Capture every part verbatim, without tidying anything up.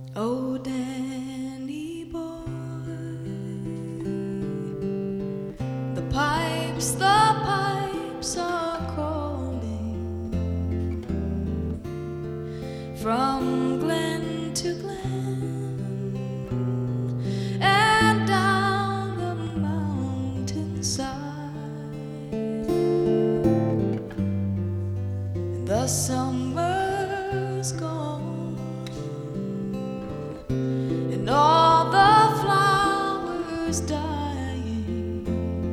Oh, Danny boy, the pipes, the pipes are calling from glen to glen and down the mountainside. The summer's gone and all the flowers dying.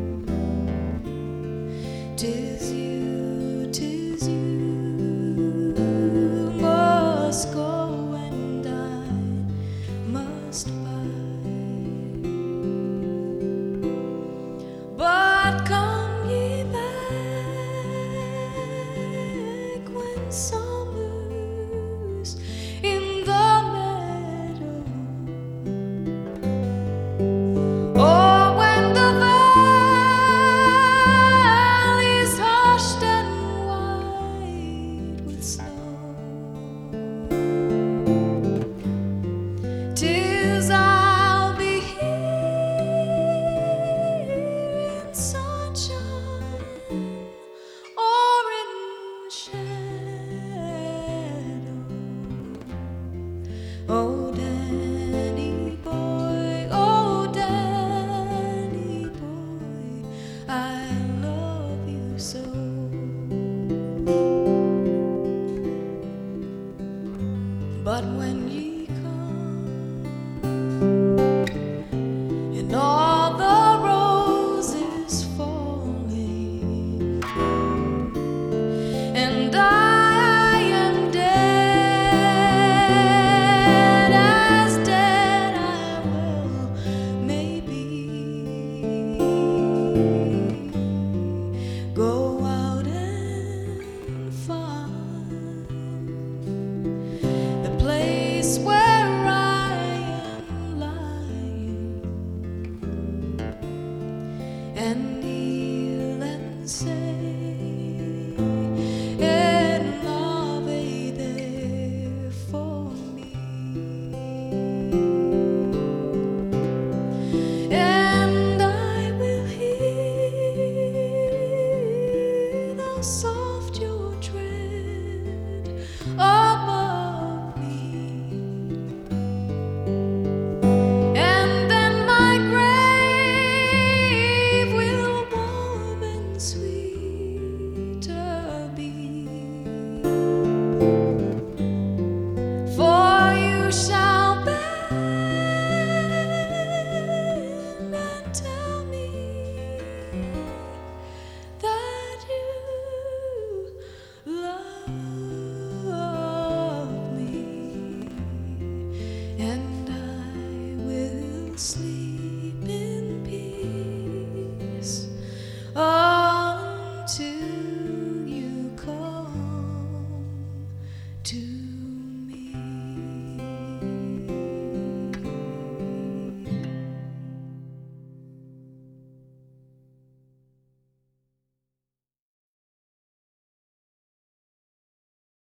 'Tis you, 'tis you must go and I must bide. But come ye back when summer's in the meadow, or when the valley's hushed and white with snow. 'Tis I'll be here in sunshine or in shadow. Oh, Danny boy, oh, Danny boy, I love you so. But when you